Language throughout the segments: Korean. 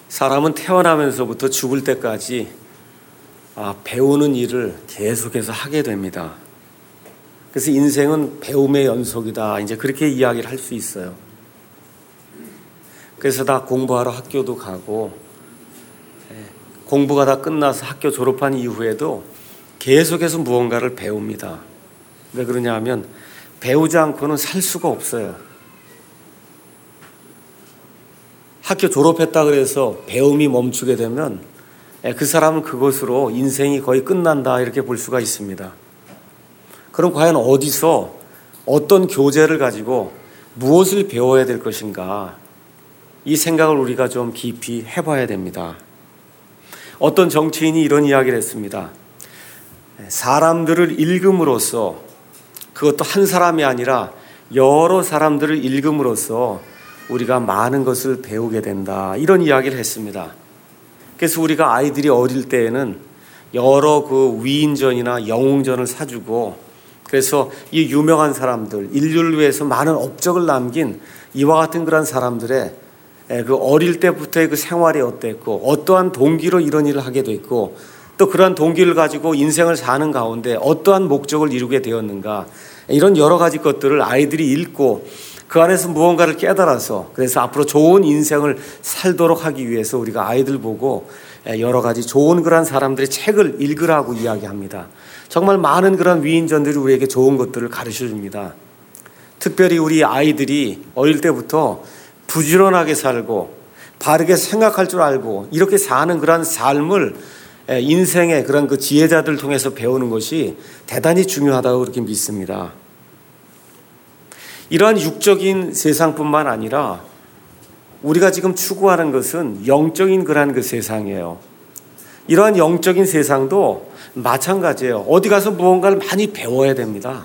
사람은 태어나면서부터 죽을 때까지 배우는 일을 계속해서 하게 됩니다. 그래서 인생은 배움의 연속이다. 이제 그렇게 이야기를 할 수 있어요. 그래서 다 공부하러 학교도 가고, 공부가 다 끝나서 학교 졸업한 이후에도 계속해서 무언가를 배웁니다. 왜 그러냐 하면 배우지 않고는 살 수가 없어요. 학교 졸업했다 그래서 배움이 멈추게 되면 그 사람은 그것으로 인생이 거의 끝난다 이렇게 볼 수가 있습니다. 그럼 과연 어디서 어떤 교재를 가지고 무엇을 배워야 될 것인가, 이 생각을 우리가 좀 깊이 해봐야 됩니다. 어떤 정치인이 이런 이야기를 했습니다. 사람들을 읽음으로써, 그것도 한 사람이 아니라 여러 사람들을 읽음으로써 우리가 많은 것을 배우게 된다, 이런 이야기를 했습니다. 그래서 우리가 아이들이 어릴 때에는 여러 그 위인전이나 영웅전을 사주고, 그래서 이 유명한 사람들, 인류를 위해서 많은 업적을 남긴 이와 같은 그런 사람들의 그 어릴 때부터의 그 생활이 어땠고, 어떠한 동기로 이런 일을 하게 됐고, 또 그러한 동기를 가지고 인생을 사는 가운데 어떠한 목적을 이루게 되었는가, 이런 여러 가지 것들을 아이들이 읽고 그 안에서 무언가를 깨달아서, 그래서 앞으로 좋은 인생을 살도록 하기 위해서 우리가 아이들 보고 여러 가지 좋은 그런 사람들의 책을 읽으라고 이야기합니다. 정말 많은 그런 위인전들이 우리에게 좋은 것들을 가르쳐 줍니다. 특별히 우리 아이들이 어릴 때부터 부지런하게 살고 바르게 생각할 줄 알고 이렇게 사는 그런 삶을 인생의 그런 그 지혜자들 통해서 배우는 것이 대단히 중요하다고 그렇게 믿습니다. 이러한 육적인 세상뿐만 아니라 우리가 지금 추구하는 것은 영적인 그러한 그 세상이에요. 이러한 영적인 세상도 마찬가지예요. 어디 가서 무언가를 많이 배워야 됩니다.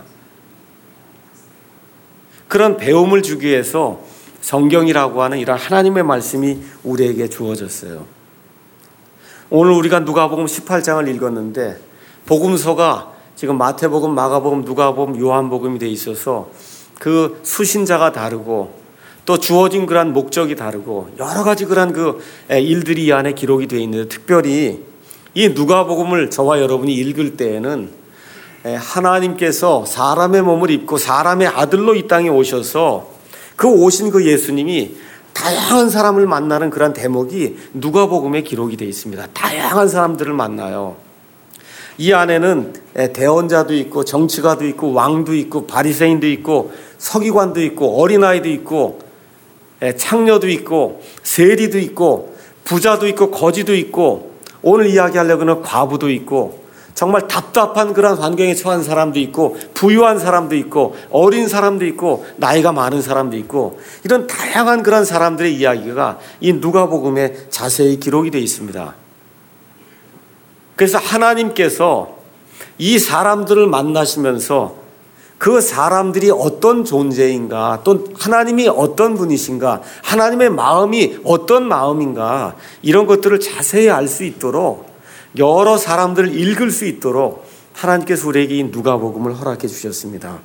그런 배움을 주기 위해서 성경이라고 하는 이런 하나님의 말씀이 우리에게 주어졌어요. 오늘 우리가 누가복음 18장을 읽었는데, 복음서가 지금 마태복음, 마가복음, 누가복음, 요한복음이 돼 있어서 그 수신자가 다르고 또 주어진 그런 목적이 다르고 여러 가지 그런 그 일들이 이 안에 기록이 되어 있는데, 특별히 이 누가복음을 저와 여러분이 읽을 때에는 하나님께서 사람의 몸을 입고 사람의 아들로 이 땅에 오셔서 그 오신 그 예수님이 다양한 사람을 만나는 그런 대목이 누가복음에 기록이 되어 있습니다. 다양한 사람들을 만나요. 이 안에는 대언자도 있고 정치가도 있고 왕도 있고 바리새인도 있고 서기관도 있고 어린아이도 있고 창녀도 있고 세리도 있고 부자도 있고 거지도 있고, 오늘 이야기하려고 하는 과부도 있고, 정말 답답한 그런 환경에 처한 사람도 있고, 부유한 사람도 있고, 어린 사람도 있고, 나이가 많은 사람도 있고, 이런 다양한 그런 사람들의 이야기가 이 누가복음에 자세히 기록이 되어 있습니다. 그래서 하나님께서 이 사람들을 만나시면서 그 사람들이 어떤 존재인가, 또 하나님이 어떤 분이신가, 하나님의 마음이 어떤 마음인가, 이런 것들을 자세히 알 수 있도록, 여러 사람들을 읽을 수 있도록 하나님께서 우리에게 이 누가복음을 허락해 주셨습니다.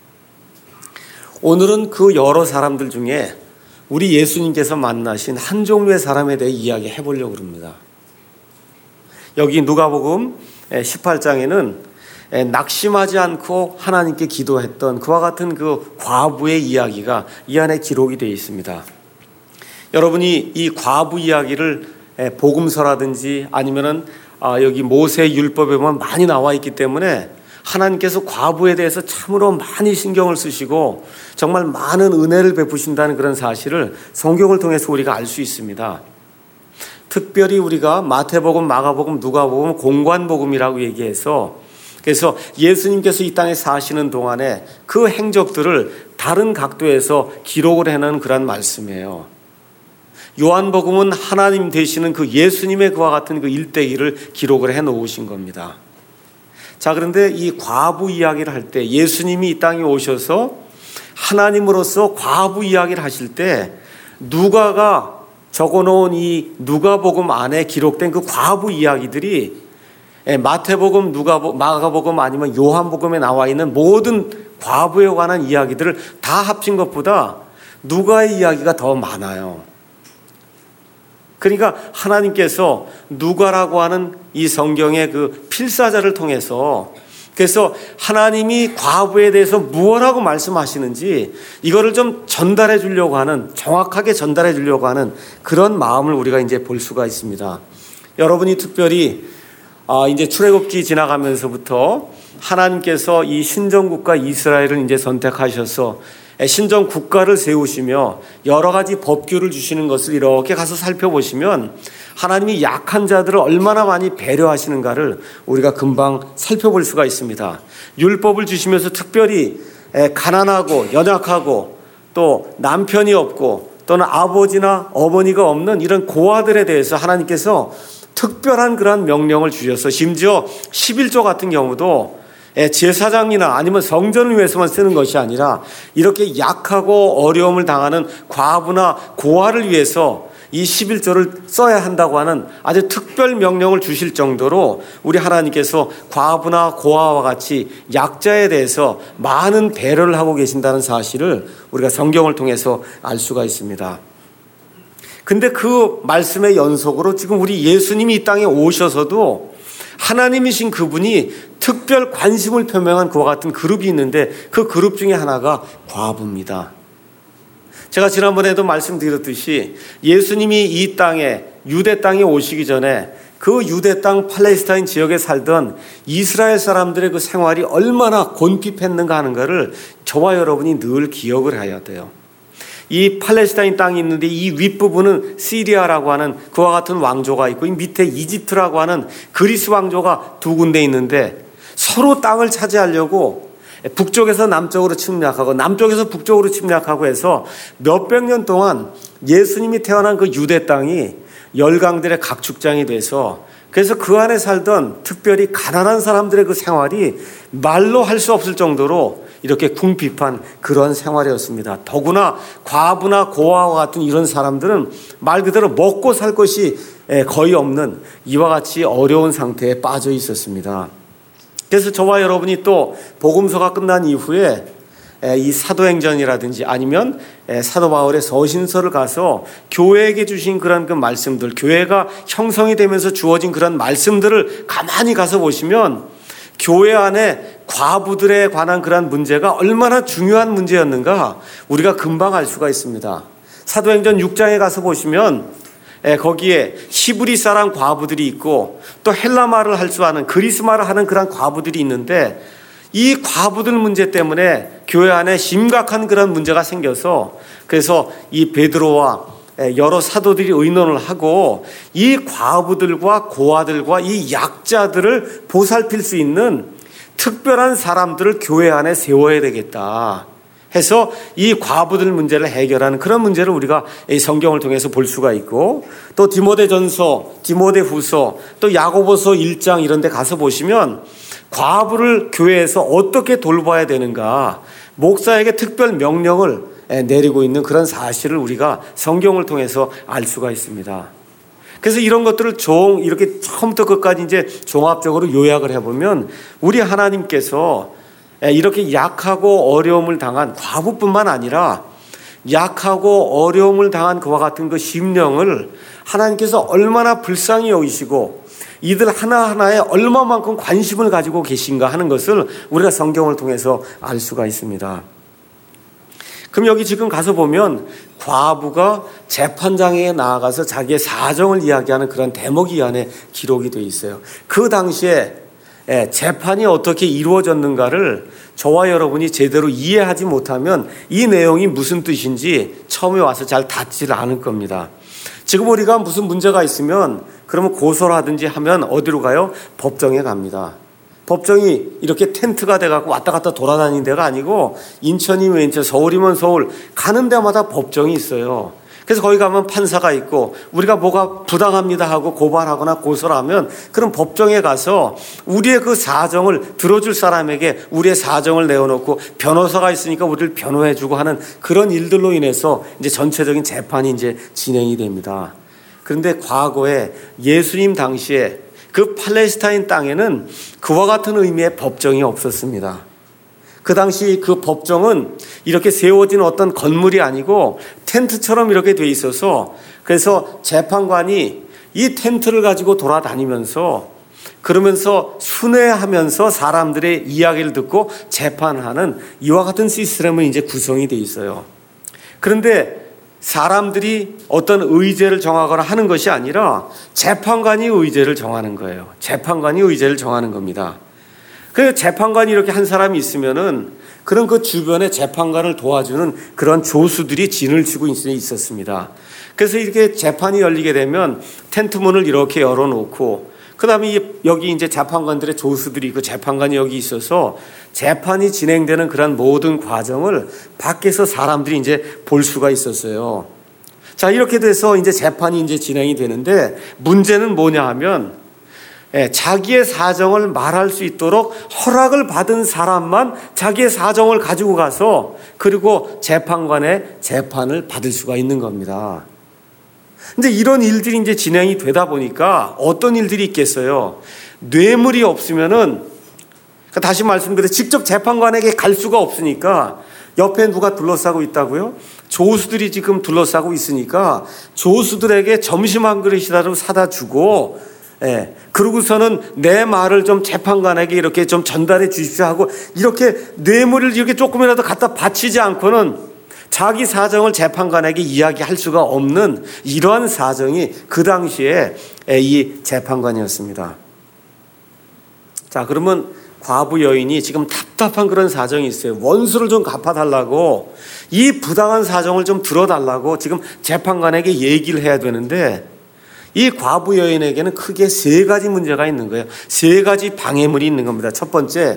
오늘은 그 여러 사람들 중에 우리 예수님께서 만나신 한 종류의 사람에 대해 이야기해 보려고 합니다. 여기 누가복음 18장에는 낙심하지 않고 하나님께 기도했던 그와 같은 그 과부의 이야기가 이 안에 기록이 되어 있습니다. 여러분이 이 과부 이야기를 복음서라든지 아니면은 여기 모세 율법에 보면 많이 나와 있기 때문에 하나님께서 과부에 대해서 참으로 많이 신경을 쓰시고 정말 많은 은혜를 베푸신다는 그런 사실을 성경을 통해서 우리가 알 수 있습니다. 특별히 우리가 마태복음, 마가복음, 누가복음, 공관복음이라고 얘기해서, 그래서 예수님께서 이 땅에 사시는 동안에 그 행적들을 다른 각도에서 기록을 해놓은 그런 말씀이에요. 요한복음은 하나님 되시는 그 예수님의 그와 같은 그 일대기를 기록을 해놓으신 겁니다. 자, 그런데 이 과부 이야기를 할 때, 예수님이 이 땅에 오셔서 하나님으로서 과부 이야기를 하실 때 누가가 적어놓은 이 누가복음 안에 기록된 그 과부 이야기들이 마태복음, 누가복음, 마가복음 아니면 요한복음에 나와 있는 모든 과부에 관한 이야기들을 다 합친 것보다 누가의 이야기가 더 많아요. 그러니까 하나님께서 누가라고 하는 이 성경의 그 필사자를 통해서 그래서 하나님이 과부에 대해서 무엇라고 말씀하시는지 이거를 좀 전달해 주려고 하는, 정확하게 전달해 주려고 하는 그런 마음을 우리가 이제 볼 수가 있습니다. 여러분이 특별히 이제 출애굽기 지나가면서부터 하나님께서 이 신정국가 이스라엘을 이제 선택하셔서 신정 국가를 세우시며 여러 가지 법규를 주시는 것을 이렇게 가서 살펴보시면 하나님이 약한 자들을 얼마나 많이 배려하시는가를 우리가 금방 살펴볼 수가 있습니다. 율법을 주시면서 특별히 가난하고 연약하고 또 남편이 없고 또는 아버지나 어머니가 없는 이런 고아들에 대해서 하나님께서 특별한 그런 명령을 주셔서 심지어 11조 같은 경우도 제사장이나 아니면 성전을 위해서만 쓰는 것이 아니라 이렇게 약하고 어려움을 당하는 과부나 고아를 위해서 이 11조를 써야 한다고 하는 아주 특별 명령을 주실 정도로 우리 하나님께서 과부나 고아와 같이 약자에 대해서 많은 배려를 하고 계신다는 사실을 우리가 성경을 통해서 알 수가 있습니다. 근데 그 말씀의 연속으로 지금 우리 예수님이 이 땅에 오셔서도 하나님이신 그분이 특별 관심을 표명한 그와 같은 그룹이 있는데 그 그룹 중에 하나가 과부입니다. 제가 지난번에도 말씀드렸듯이 예수님이 이 땅에 유대 땅에 오시기 전에 그 유대 땅 팔레스타인 지역에 살던 이스라엘 사람들의 그 생활이 얼마나 곤핍했는가 하는 것을 저와 여러분이 늘 기억을 해야 돼요. 이 팔레스타인 땅이 있는데 이 윗부분은 시리아라고 하는 그와 같은 왕조가 있고 이 밑에 이집트라고 하는 그리스 왕조가 두 군데 있는데 서로 땅을 차지하려고 북쪽에서 남쪽으로 침략하고 남쪽에서 북쪽으로 침략하고 해서 몇백 년 동안 예수님이 태어난 그 유대 땅이 열강들의 각축장이 돼서 그래서 그 안에 살던 특별히 가난한 사람들의 그 생활이 말로 할 수 없을 정도로 이렇게 궁핍한 그런 생활이었습니다. 더구나 과부나 고아와 같은 이런 사람들은 말 그대로 먹고 살 것이 거의 없는 이와 같이 어려운 상태에 빠져 있었습니다. 그래서 저와 여러분이 또 복음서가 끝난 이후에 이 사도행전이라든지 아니면 사도 바울의 서신서를 가서 교회에게 주신 그런 그 말씀들, 교회가 형성이 되면서 주어진 그런 말씀들을 가만히 가서 보시면 교회 안에 과부들에 관한 그런 문제가 얼마나 중요한 문제였는가 우리가 금방 알 수가 있습니다. 사도행전 6장에 가서 보시면 거기에 히브리 사람 과부들이 있고 또 헬라말을 할 줄 아는 그리스말을 하는 그런 과부들이 있는데 이 과부들 문제 때문에 교회 안에 심각한 그런 문제가 생겨서 그래서 이 베드로와 여러 사도들이 의논을 하고 이 과부들과 고아들과 이 약자들을 보살필 수 있는 특별한 사람들을 교회 안에 세워야 되겠다 해서 이 과부들 문제를 해결하는 그런 문제를 우리가 이 성경을 통해서 볼 수가 있고 또 디모데전서, 디모데후서, 또 야고보서 1장 이런 데 가서 보시면 과부를 교회에서 어떻게 돌봐야 되는가 목사에게 특별 명령을 내리고 있는 그런 사실을 우리가 성경을 통해서 알 수가 있습니다. 그래서 이런 것들을 이렇게 처음부터 끝까지 이제 종합적으로 요약을 해보면 우리 하나님께서 이렇게 약하고 어려움을 당한 과부뿐만 아니라 약하고 어려움을 당한 그와 같은 그 심령을 하나님께서 얼마나 불쌍히 여기시고 이들 하나하나에 얼마만큼 관심을 가지고 계신가 하는 것을 우리가 성경을 통해서 알 수가 있습니다. 그럼 여기 지금 가서 보면 과부가 재판장에 나아가서 자기의 사정을 이야기하는 그런 대목이 이 안에 기록이 되어 있어요. 그 당시에 재판이 어떻게 이루어졌는가를 저와 여러분이 제대로 이해하지 못하면 이 내용이 무슨 뜻인지 처음에 와서 잘 닿지를 않을 겁니다. 지금 우리가 무슨 문제가 있으면 그러면 고소를 하든지 하면 어디로 가요? 법정에 갑니다. 법정이 이렇게 텐트가 돼갖고 왔다 갔다 돌아다니는 데가 아니고 인천이면 인천, 서울이면 서울 가는 데마다 법정이 있어요. 그래서 거기 가면 판사가 있고 우리가 뭐가 부당합니다 하고 고발하거나 고소를 하면 그런 법정에 가서 우리의 그 사정을 들어줄 사람에게 우리의 사정을 내어놓고 변호사가 있으니까 우리를 변호해주고 하는 그런 일들로 인해서 이제 전체적인 재판이 이제 진행이 됩니다. 그런데 과거에 예수님 당시에 그 팔레스타인 땅에는 그와 같은 의미의 법정이 없었습니다. 그 당시 그 법정은 이렇게 세워진 어떤 건물이 아니고 텐트처럼 이렇게 돼 있어서, 그래서 재판관이 이 텐트를 가지고 돌아다니면서 그러면서 순회하면서 사람들의 이야기를 듣고 재판하는 이와 같은 시스템은 이제 구성이 돼 있어요. 그런데 사람들이 어떤 의제를 정하거나 하는 것이 아니라 재판관이 의제를 정하는 거예요. 재판관이 의제를 정하는 겁니다. 그래서 재판관이 이렇게 한 사람이 있으면은 그런 그 주변에 재판관을 도와주는 그런 조수들이 진을 치고 있었습니다. 그래서 이렇게 재판이 열리게 되면 텐트 문을 이렇게 열어놓고, 그 다음에 여기 이제 재판관들의 조수들이 그 재판관이 여기 있어서 재판이 진행되는 그런 모든 과정을 밖에서 사람들이 이제 볼 수가 있었어요. 자, 이렇게 돼서 이제 재판이 이제 진행이 되는데, 문제는 뭐냐 하면, 자기의 사정을 말할 수 있도록 허락을 받은 사람만 자기의 사정을 가지고 가서 그리고 재판관의 재판을 받을 수가 있는 겁니다. 근데 이런 일들이 이제 진행이 되다 보니까 어떤 일들이 있겠어요? 뇌물이 없으면은, 다시 말씀드려, 직접 재판관에게 갈 수가 없으니까 옆에 누가 둘러싸고 있다고요? 조수들이 지금 둘러싸고 있으니까 조수들에게 점심 한 그릇이라도 사다 주고, 그러고서는 내 말을 좀 재판관에게 이렇게 좀 전달해 주십시오 하고, 이렇게 뇌물을 이렇게 조금이라도 갖다 바치지 않고는 자기 사정을 재판관에게 이야기할 수가 없는 이러한 사정이 그 당시에 이 재판관이었습니다. 자, 그러면 과부 여인이 지금 답답한 그런 사정이 있어요. 원수를 좀 갚아달라고, 이 부당한 사정을 좀 들어달라고 지금 재판관에게 얘기를 해야 되는데, 이 과부 여인에게는 크게 세 가지 문제가 있는 거예요. 세 가지 방해물이 있는 겁니다. 첫 번째,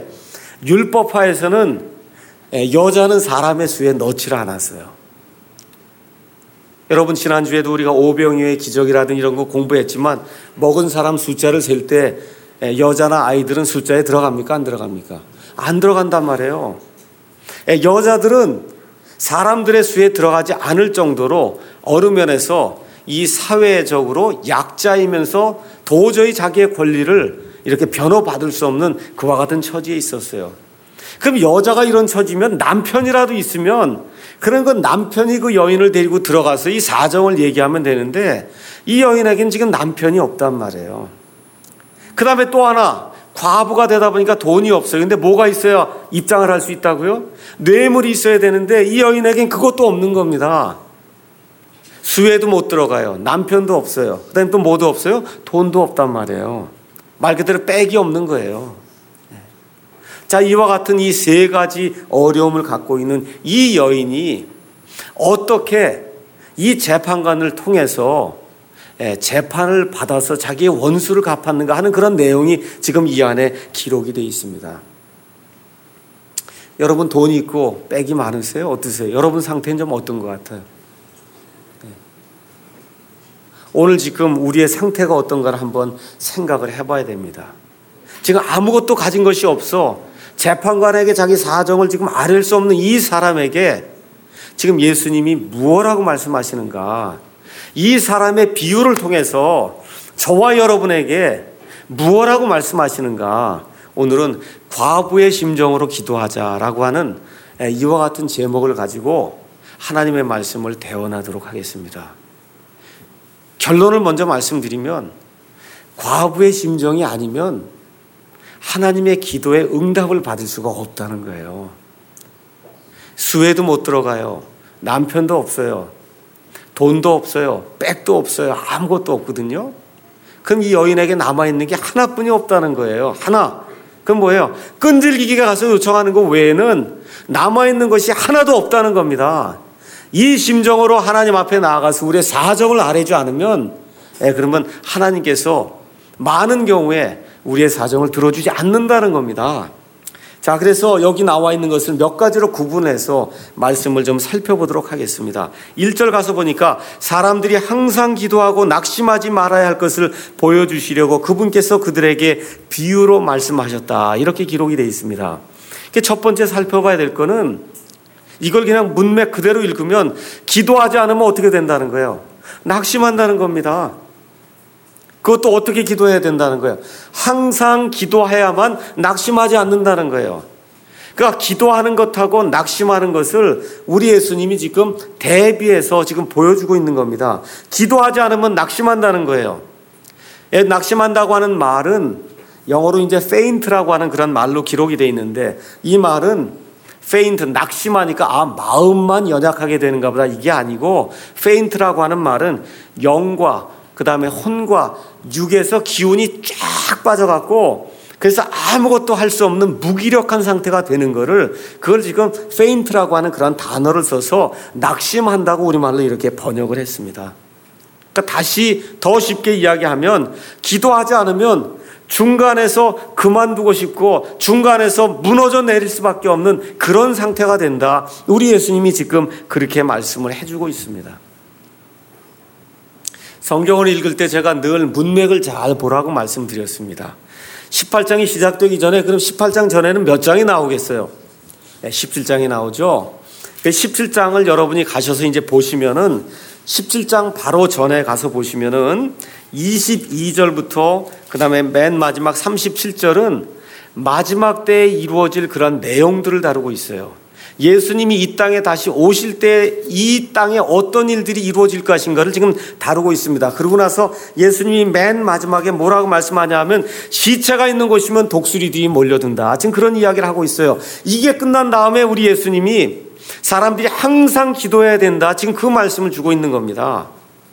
율법화에서는 여자는 사람의 수에 넣지를 않았어요. 여러분, 지난주에도 우리가 오병이어의 기적이라든 이런 거 공부했지만, 먹은 사람 숫자를 셀 때 여자나 아이들은 숫자에 들어갑니까? 안 들어갑니까? 안 들어간단 말이에요. 여자들은 사람들의 수에 들어가지 않을 정도로 어느 면에서 이 사회적으로 약자이면서 도저히 자기의 권리를 이렇게 변호받을 수 없는 그와 같은 처지에 있었어요. 그럼 여자가 이런 처지면 남편이라도 있으면, 그런 건 남편이 그 여인을 데리고 들어가서 이 사정을 얘기하면 되는데, 이 여인에게는 지금 남편이 없단 말이에요. 그 다음에 또 하나, 과부가 되다 보니까 돈이 없어요. 근데 뭐가 있어야 입장을 할 수 있다고요? 뇌물이 있어야 되는데 이 여인에겐 그것도 없는 겁니다. 수혜도 못 들어가요. 남편도 없어요. 그 다음에 또 뭐도 없어요? 돈도 없단 말이에요. 말 그대로 백이 없는 거예요. 자, 이와 같은 이 세 가지 어려움을 갖고 있는 이 여인이 어떻게 이 재판관을 통해서 재판을 받아서 자기의 원수를 갚았는가 하는 그런 내용이 지금 이 안에 기록이 되어 있습니다. 여러분, 돈이 있고 백이 많으세요? 어떠세요? 여러분 상태는 좀 어떤 것 같아요? 오늘 지금 우리의 상태가 어떤가를 한번 생각을 해봐야 됩니다. 지금 아무것도 가진 것이 없어 재판관에게 자기 사정을 지금 아뢰을 수 없는 이 사람에게 지금 예수님이 무엇라고 말씀하시는가? 이 사람의 비유를 통해서 저와 여러분에게 무엇라고 말씀하시는가? 오늘은 과부의 심정으로 기도하자라고 하는 이와 같은 제목을 가지고 하나님의 말씀을 대언하도록 하겠습니다. 결론을 먼저 말씀드리면, 과부의 심정이 아니면 하나님의 기도에 응답을 받을 수가 없다는 거예요. 수혜도 못 들어가요. 남편도 없어요. 돈도 없어요. 백도 없어요. 아무것도 없거든요. 그럼 이 여인에게 남아있는 게 하나뿐이 없다는 거예요. 하나. 그럼 뭐예요? 끈질기게 가서 요청하는 것 외에는 남아있는 것이 하나도 없다는 겁니다. 이 심정으로 하나님 앞에 나아가서 우리의 사정을 아뢰지 않으면, 그러면 하나님께서 많은 경우에 우리의 사정을 들어주지 않는다는 겁니다. 자, 그래서 여기 나와 있는 것을 몇 가지로 구분해서 말씀을 좀 살펴보도록 하겠습니다. 1절 가서 보니까 사람들이 항상 기도하고 낙심하지 말아야 할 것을 보여주시려고 그분께서 그들에게 비유로 말씀하셨다. 이렇게 기록이 되어 있습니다. 첫 번째 살펴봐야 될 거는, 이걸 그냥 문맥 그대로 읽으면 기도하지 않으면 어떻게 된다는 거예요? 낙심한다는 겁니다. 그것도 어떻게 기도해야 된다는 거예요? 항상 기도해야만 낙심하지 않는다는 거예요. 그러니까 기도하는 것하고 낙심하는 것을 우리 예수님이 지금 대비해서 지금 보여주고 있는 겁니다. 기도하지 않으면 낙심한다는 거예요. 낙심한다고 하는 말은 영어로 이제 faint라고 하는 그런 말로 기록이 되어 있는데, 이 말은 faint, 낙심하니까 마음만 연약하게 되는가 보다, 이게 아니고, faint라고 하는 말은 영과 그 다음에 혼과 육에서 기운이 쫙 빠져갖고, 그래서 아무것도 할 수 없는 무기력한 상태가 되는 거를, 그걸 지금 faint라고 하는 그런 단어를 써서 낙심한다고 우리말로 이렇게 번역을 했습니다. 그러니까 다시 더 쉽게 이야기하면, 기도하지 않으면 중간에서 그만두고 싶고 중간에서 무너져 내릴 수밖에 없는 그런 상태가 된다. 우리 예수님이 지금 그렇게 말씀을 해주고 있습니다. 성경을 읽을 때 제가 늘 문맥을 잘 보라고 말씀드렸습니다. 18장이 시작되기 전에, 그럼 18장 전에는 몇 장이 나오겠어요? 17장이 나오죠. 17장을 여러분이 가셔서 이제 보시면은, 17장 바로 전에 가서 보시면은 22절부터 그 다음에 맨 마지막 37절은 마지막 때에 이루어질 그런 내용들을 다루고 있어요. 예수님이 이 땅에 다시 오실 때 이 땅에 어떤 일들이 이루어질 것인가를 지금 다루고 있습니다. 그러고 나서 예수님이 맨 마지막에 뭐라고 말씀하냐 하면, 시체가 있는 곳이면 독수리들이 몰려든다. 지금 그런 이야기를 하고 있어요. 이게 끝난 다음에 우리 예수님이 사람들이 항상 기도해야 된다, 지금 그 말씀을 주고 있는 겁니다.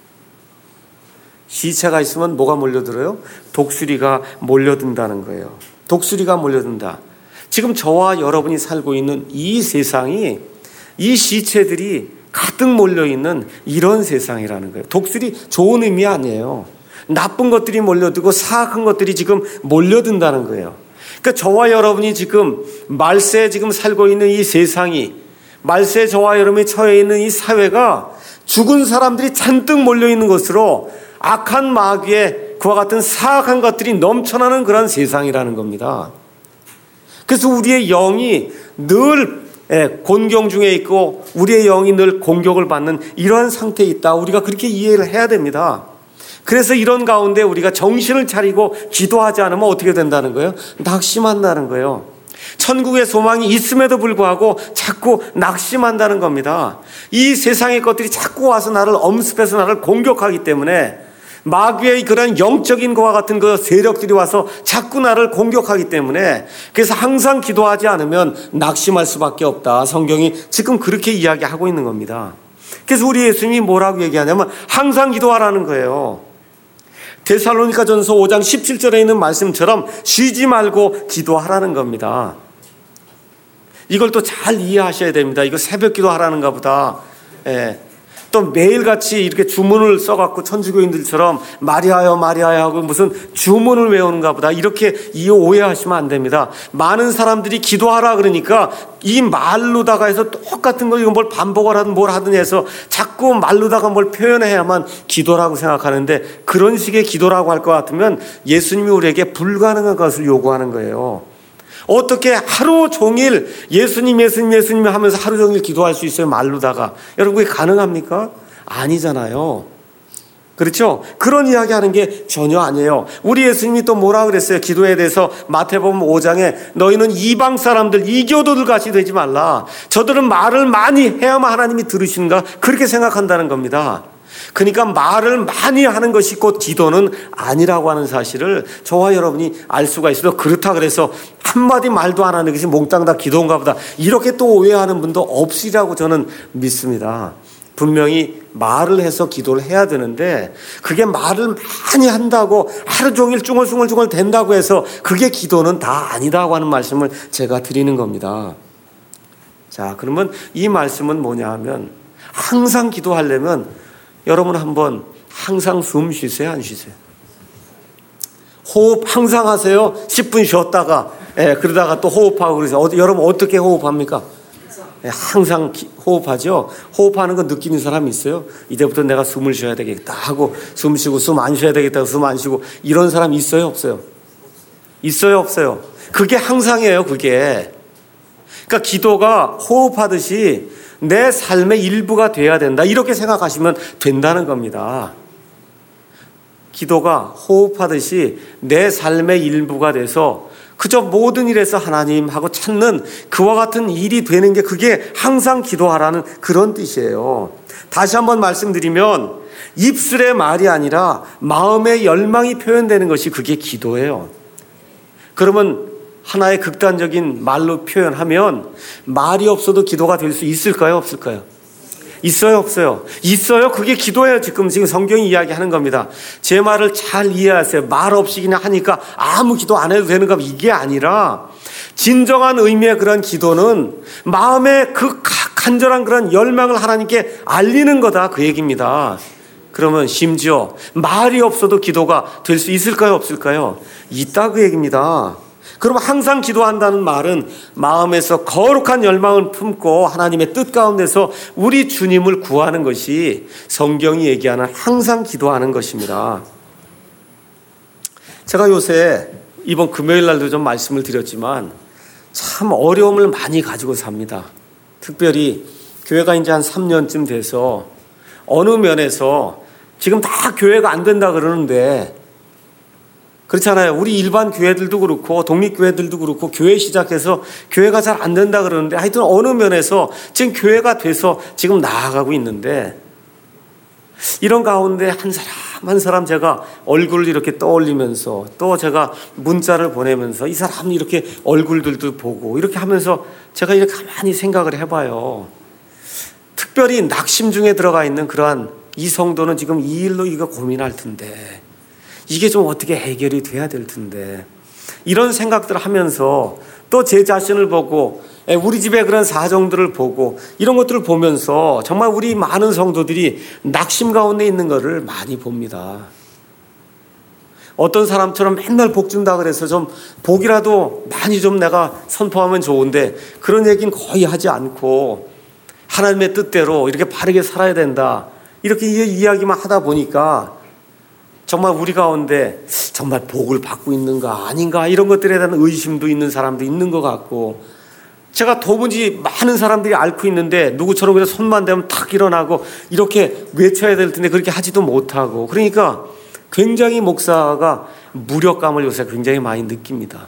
시체가 있으면 뭐가 몰려들어요? 독수리가 몰려든다는 거예요. 독수리가 몰려든다. 지금 저와 여러분이 살고 있는 이 세상이, 이 시체들이 가득 몰려있는 이런 세상이라는 거예요. 독수리 좋은 의미 아니에요. 나쁜 것들이 몰려들고 사악한 것들이 지금 몰려든다는 거예요. 그러니까 저와 여러분이 지금 말세에 지금 살고 있는 이 세상이, 말세에 저와 여러분이 처해 있는 이 사회가 죽은 사람들이 잔뜩 몰려있는 것으로 악한 마귀의 그와 같은 사악한 것들이 넘쳐나는 그런 세상이라는 겁니다. 그래서 우리의 영이 늘 곤경 중에 있고 우리의 영이 늘 공격을 받는 이러한 상태에 있다. 우리가 그렇게 이해를 해야 됩니다. 그래서 이런 가운데 우리가 정신을 차리고 기도하지 않으면 어떻게 된다는 거예요? 낙심한다는 거예요. 천국의 소망이 있음에도 불구하고 자꾸 낙심한다는 겁니다. 이 세상의 것들이 자꾸 와서 나를 엄습해서 나를 공격하기 때문에, 마귀의 그런 영적인 것과 같은 그 세력들이 와서 자꾸 나를 공격하기 때문에, 그래서 항상 기도하지 않으면 낙심할 수밖에 없다. 성경이 지금 그렇게 이야기하고 있는 겁니다. 그래서 우리 예수님이 뭐라고 얘기하냐면 항상 기도하라는 거예요. 데살로니가전서 5장 17절에 있는 말씀처럼 쉬지 말고 기도하라는 겁니다. 이걸 또 잘 이해하셔야 됩니다. 이거 새벽 기도하라는가 보다. 또 매일같이 이렇게 주문을 써갖고 천주교인들처럼 마리아여 마리아여 하고 무슨 주문을 외우는가 보다, 이렇게 오해하시면 안 됩니다. 많은 사람들이 기도하라 그러니까 이 말로다가 해서 똑같은 걸 이건 뭘 반복을 하든 뭘 하든 해서 자꾸 말로다가 뭘 표현해야만 기도라고 생각하는데, 그런 식의 기도라고 할 것 같으면 예수님이 우리에게 불가능한 것을 요구하는 거예요. 어떻게 하루 종일 예수님 하면서 하루 종일 기도할 수 있어요, 말로다가? 여러분, 그게 가능합니까? 아니잖아요. 그렇죠? 그런 이야기 하는 게 전혀 아니에요. 우리 예수님이 또 뭐라 그랬어요? 기도에 대해서 마태복음 5장에 너희는 이방 사람들, 이교도들 같이 되지 말라. 저들은 말을 많이 해야만 하나님이 들으시는가? 그렇게 생각한다는 겁니다. 그러니까 말을 많이 하는 것이 곧 기도는 아니라고 하는 사실을 저와 여러분이 알 수가 있어요. 그렇다 그래서 한마디 말도 안 하는 것이 몽땅 다 기도인가 보다, 이렇게 또 오해하는 분도 없으리라고 저는 믿습니다. 분명히 말을 해서 기도를 해야 되는데, 그게 말을 많이 한다고 하루 종일 쭝얼쭝얼 된다고 해서 그게 기도는 다 아니다고 하는 말씀을 제가 드리는 겁니다. 자, 그러면 이 말씀은 뭐냐 하면, 항상 기도하려면 여러분 한번 항상 숨 쉬세요, 안 쉬세요? 호흡 항상 하세요? 10분 쉬었다가 그러다가 또 호흡하고 그러세요. 여러분 어떻게 호흡합니까? 항상 호흡하죠. 호흡하는 거 느끼는 사람이 있어요? 이제부터 내가 숨을 쉬어야 되겠다 하고 숨 쉬고, 숨 안 쉬어야 되겠다 숨 안 쉬고, 이런 사람 있어요, 없어요? 있어요, 없어요? 그게 항상이에요, 그게. 그러니까 기도가 호흡하듯이 내 삶의 일부가 돼야 된다, 이렇게 생각하시면 된다는 겁니다. 기도가 호흡하듯이 내 삶의 일부가 돼서 그저 모든 일에서 하나님하고 찾는 그와 같은 일이 되는 게 그게 항상 기도하라는 그런 뜻이에요. 다시 한번 말씀드리면 입술의 말이 아니라 마음의 열망이 표현되는 것이 그게 기도예요. 그러면 하나의 극단적인 말로 표현하면 말이 없어도 기도가 될 수 있을까요? 없을까요? 있어요? 없어요? 있어요? 그게 기도예요. 지금 성경이 이야기하는 겁니다. 제 말을 잘 이해하세요. 말 없이 그냥 하니까 아무 기도 안 해도 되는가? 이게 아니라 진정한 의미의 그런 기도는 마음의 그 간절한 그런 열망을 하나님께 알리는 거다, 그 얘기입니다. 그러면 심지어 말이 없어도 기도가 될 수 있을까요? 없을까요? 있다, 그 얘기입니다. 그럼 항상 기도한다는 말은 마음에서 거룩한 열망을 품고 하나님의 뜻 가운데서 우리 주님을 구하는 것이 성경이 얘기하는 항상 기도하는 것입니다. 제가 요새 이번 금요일 날도 좀 말씀을 드렸지만 참 어려움을 많이 가지고 삽니다. 특별히 교회가 이제 한 3년쯤 돼서 어느 면에서 지금 다 교회가 안 된다 그러는데 그렇잖아요. 우리 일반 교회들도 그렇고 독립교회들도 그렇고 교회 시작해서 교회가 잘 안 된다 그러는데 하여튼 어느 면에서 지금 교회가 돼서 지금 나아가고 있는데 이런 가운데 한 사람 제가 얼굴을 이렇게 떠올리면서 또 제가 문자를 보내면서 이 사람 이렇게 얼굴들도 보고 이렇게 하면서 제가 이렇게 가만히 생각을 해봐요. 특별히 낙심 중에 들어가 있는 그러한 이 성도는 지금 이 일로 이거 고민할 텐데 이게 좀 어떻게 해결이 돼야 될 텐데 이런 생각들을 하면서 또 제 자신을 보고 우리 집의 그런 사정들을 보고 이런 것들을 보면서 정말 우리 많은 성도들이 낙심 가운데 있는 것을 많이 봅니다. 어떤 사람처럼 맨날 복 준다 그래서 좀 복이라도 많이 좀 내가 선포하면 좋은데 그런 얘기는 거의 하지 않고 하나님의 뜻대로 이렇게 바르게 살아야 된다 이렇게 이야기만 하다 보니까 정말 우리 가운데 정말 복을 받고 있는가 아닌가 이런 것들에 대한 의심도 있는 사람도 있는 것 같고 제가 도무지 많은 사람들이 앓고 있는데 누구처럼 그냥 손만 대면 탁 일어나고 이렇게 외쳐야 될 텐데 그렇게 하지도 못하고 그러니까 굉장히 목사가 무력감을 요새 굉장히 많이 느낍니다.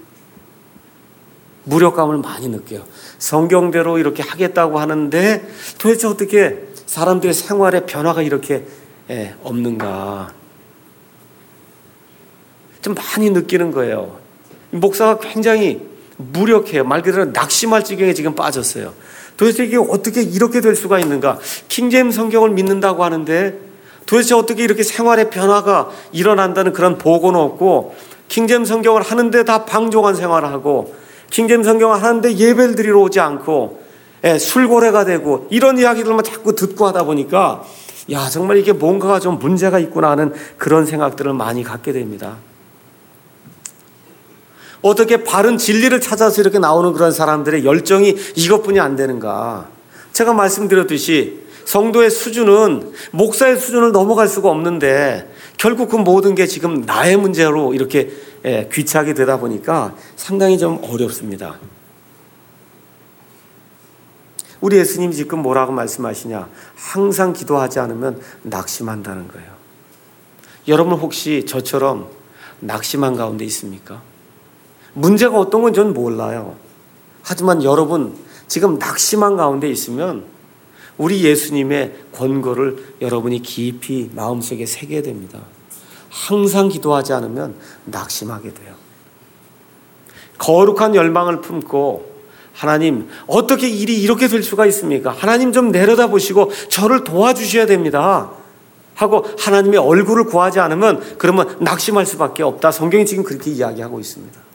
무력감을 많이 느껴요. 성경대로 이렇게 하겠다고 하는데 도대체 어떻게 사람들의 생활에 변화가 이렇게 없는가 좀 많이 느끼는 거예요. 목사가 굉장히 무력해요. 말 그대로 낙심할 지경에 지금 빠졌어요. 도대체 이게 어떻게 이렇게 될 수가 있는가? 킹제임스 성경을 믿는다고 하는데 도대체 어떻게 이렇게 생활의 변화가 일어난다는 그런 보고는 없고 킹제임스 성경을 하는데 다 방종한 생활을 하고 킹제임스 성경을 하는데 예배를 드리러 오지 않고 술고래가 되고 이런 이야기들만 자꾸 듣고 하다 보니까 야 정말 이게 뭔가가 좀 문제가 있구나 하는 그런 생각들을 많이 갖게 됩니다. 어떻게 바른 진리를 찾아서 이렇게 나오는 그런 사람들의 열정이 이것뿐이 안 되는가? 제가 말씀드렸듯이 성도의 수준은 목사의 수준을 넘어갈 수가 없는데 결국 그 모든 게 지금 나의 문제로 이렇게 귀착이 되다 보니까 상당히 좀 어렵습니다. 우리 예수님이 지금 뭐라고 말씀하시냐? 항상 기도하지 않으면 낙심한다는 거예요. 여러분 혹시 저처럼 낙심한 가운데 있습니까? 문제가 어떤 건 저는 몰라요. 하지만 여러분 지금 낙심한 가운데 있으면 우리 예수님의 권고를 여러분이 깊이 마음속에 새겨야 됩니다. 항상 기도하지 않으면 낙심하게 돼요. 거룩한 열망을 품고 하나님 어떻게 일이 이렇게 될 수가 있습니까? 하나님 좀 내려다보시고 저를 도와주셔야 됩니다 하고 하나님의 얼굴을 구하지 않으면 그러면 낙심할 수밖에 없다. 성경이 지금 그렇게 이야기하고 있습니다.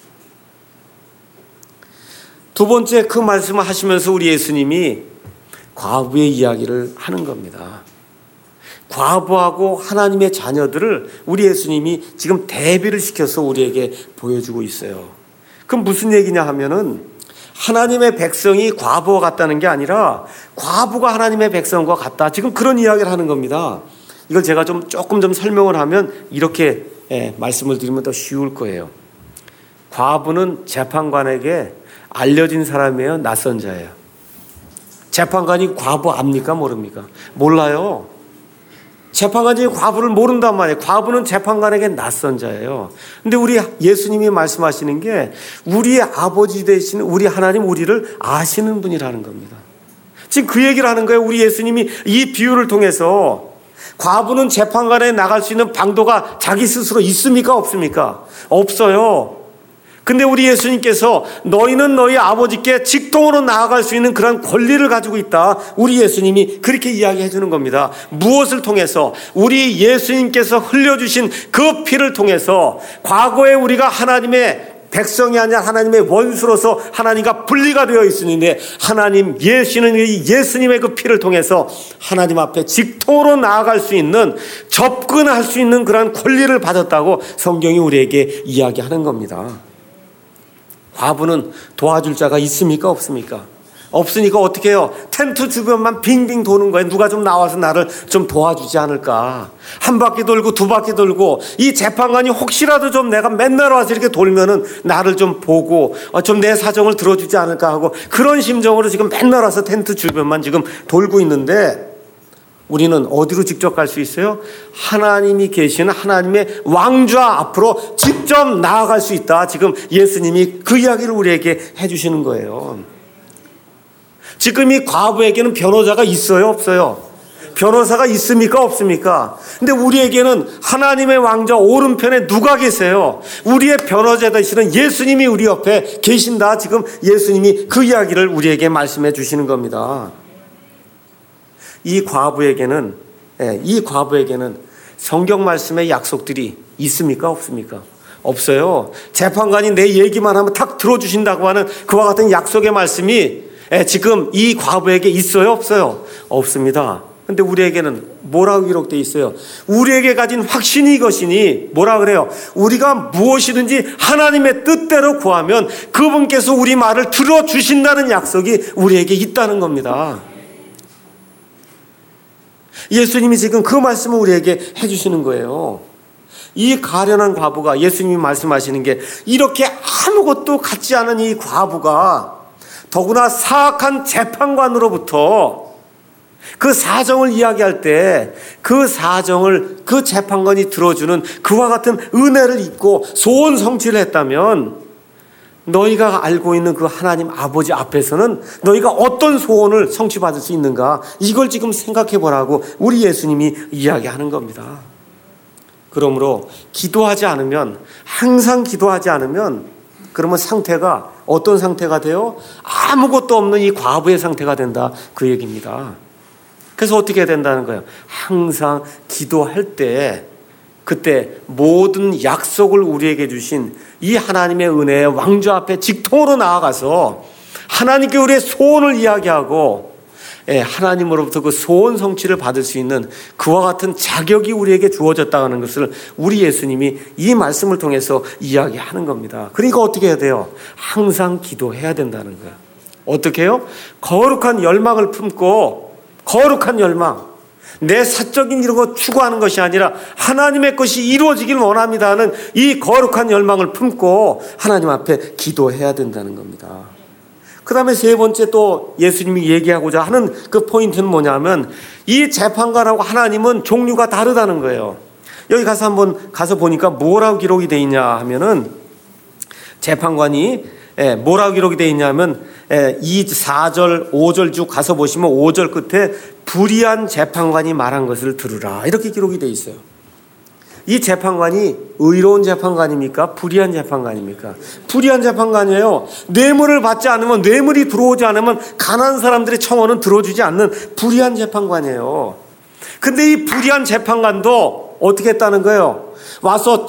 두 번째 그 말씀을 하시면서 우리 예수님이 과부의 이야기를 하는 겁니다. 과부하고 하나님의 자녀들을 우리 예수님이 지금 대비를 시켜서 우리에게 보여주고 있어요. 그럼 무슨 얘기냐 하면은 하나님의 백성이 과부와 같다는 게 아니라 과부가 하나님의 백성과 같다. 지금 그런 이야기를 하는 겁니다. 이걸 제가 조금 좀 설명을 하면 이렇게 말씀을 드리면 더 쉬울 거예요. 과부는 재판관에게 알려진 사람이에요? 낯선 자예요? 재판관이 과부 압니까? 모릅니까? 몰라요. 재판관이 과부를 모른단 말이에요. 과부는 재판관에게 낯선 자예요. 근데 우리 예수님이 말씀하시는 게 우리의 아버지 되신 우리 하나님 우리를 아시는 분이라는 겁니다. 지금 그 얘기를 하는 거예요. 우리 예수님이 이 비유를 통해서 과부는 재판관에 나갈 수 있는 방도가 자기 스스로 있습니까? 없습니까? 없어요. 근데 우리 예수님께서 너희는 너희 아버지께 직통으로 나아갈 수 있는 그런 권리를 가지고 있다. 우리 예수님이 그렇게 이야기해 주는 겁니다. 무엇을 통해서? 우리 예수님께서 흘려주신 그 피를 통해서 과거에 우리가 하나님의 백성이 아니라 하나님의 원수로서 하나님과 분리가 되어 있었는데 하나님 예수님의 그 피를 통해서 하나님 앞에 직통으로 나아갈 수 있는 접근할 수 있는 그런 권리를 받았다고 성경이 우리에게 이야기하는 겁니다. 과부는 도와줄 자가 있습니까? 없습니까? 없으니까 어떻게 해요? 텐트 주변만 빙빙 도는 거예요. 누가 좀 나와서 나를 좀 도와주지 않을까? 한 바퀴 돌고 두 바퀴 돌고 이 재판관이 혹시라도 좀 내가 맨날 와서 이렇게 돌면은 나를 좀 보고 좀 내 사정을 들어주지 않을까 하고 그런 심정으로 지금 맨날 와서 텐트 주변만 지금 돌고 있는데 우리는 어디로 직접 갈 수 있어요? 하나님이 계시는 하나님의 왕좌 앞으로 직접 나아갈 수 있다. 지금 예수님이 그 이야기를 우리에게 해주시는 거예요. 지금 이 과부에게는 변호자가 있어요? 없어요? 변호사가 있습니까? 없습니까? 근데 우리에게는 하나님의 왕좌 오른편에 누가 계세요? 우리의 변호자 되시는 예수님이 우리 옆에 계신다. 지금 예수님이 그 이야기를 우리에게 말씀해 주시는 겁니다. 이 과부에게는 성경 말씀의 약속들이 있습니까? 없습니까? 없어요. 재판관이 내 얘기만 하면 탁 들어주신다고 하는 그와 같은 약속의 말씀이 지금 이 과부에게 있어요? 없어요? 없습니다. 근데 우리에게는 뭐라고 기록되어 있어요? 우리에게 가진 확신이 이것이니 뭐라 그래요? 우리가 무엇이든지 하나님의 뜻대로 구하면 그분께서 우리 말을 들어주신다는 약속이 우리에게 있다는 겁니다. 예수님이 지금 그 말씀을 우리에게 해주시는 거예요. 이 가련한 과부가 예수님이 말씀하시는 게 이렇게 아무것도 갖지 않은 이 과부가 더구나 사악한 재판관으로부터 그 사정을 이야기할 때 그 사정을 그 재판관이 들어주는 그와 같은 은혜를 입고 소원 성취를 했다면 너희가 알고 있는 그 하나님 아버지 앞에서는 너희가 어떤 소원을 성취받을 수 있는가 이걸 지금 생각해 보라고 우리 예수님이 이야기하는 겁니다. 그러므로 기도하지 않으면 항상 기도하지 않으면 그러면 상태가 어떤 상태가 돼요? 아무것도 없는 이 과부의 상태가 된다 그 얘기입니다. 그래서 어떻게 해야 된다는 거예요? 항상 기도할 때 그때 모든 약속을 우리에게 주신 이 하나님의 은혜의 왕좌 앞에 직통으로 나아가서 하나님께 우리의 소원을 이야기하고 하나님으로부터 그 소원 성취를 받을 수 있는 그와 같은 자격이 우리에게 주어졌다는 것을 우리 예수님이 이 말씀을 통해서 이야기하는 겁니다. 그러니까 어떻게 해야 돼요? 항상 기도해야 된다는 거예요. 어떻게 해요? 거룩한 열망을 품고 거룩한 열망 내 사적인 이런 거 추구하는 것이 아니라 하나님의 것이 이루어지길 원합니다 하는 이 거룩한 열망을 품고 하나님 앞에 기도해야 된다는 겁니다. 그 다음에 세 번째 또 예수님이 얘기하고자 하는 그 포인트는 뭐냐면 이 재판관하고 하나님은 종류가 다르다는 거예요. 여기 가서 한번 가서 보니까 뭐라고 기록이 되어 있냐 하면은 재판관이 뭐라고 기록이 되어 있냐면 이 4절 5절 쭉 가서 보시면 5절 끝에 불의한 재판관이 말한 것을 들으라 이렇게 기록이 되어 있어요. 이 재판관이 의로운 재판관입니까? 불의한 재판관입니까? 불의한 재판관이에요. 뇌물을 받지 않으면 뇌물이 들어오지 않으면 가난한 사람들의 청원은 들어주지 않는 불의한 재판관이에요. 근데 이 불의한 재판관도 어떻게 했다는 거예요? 와서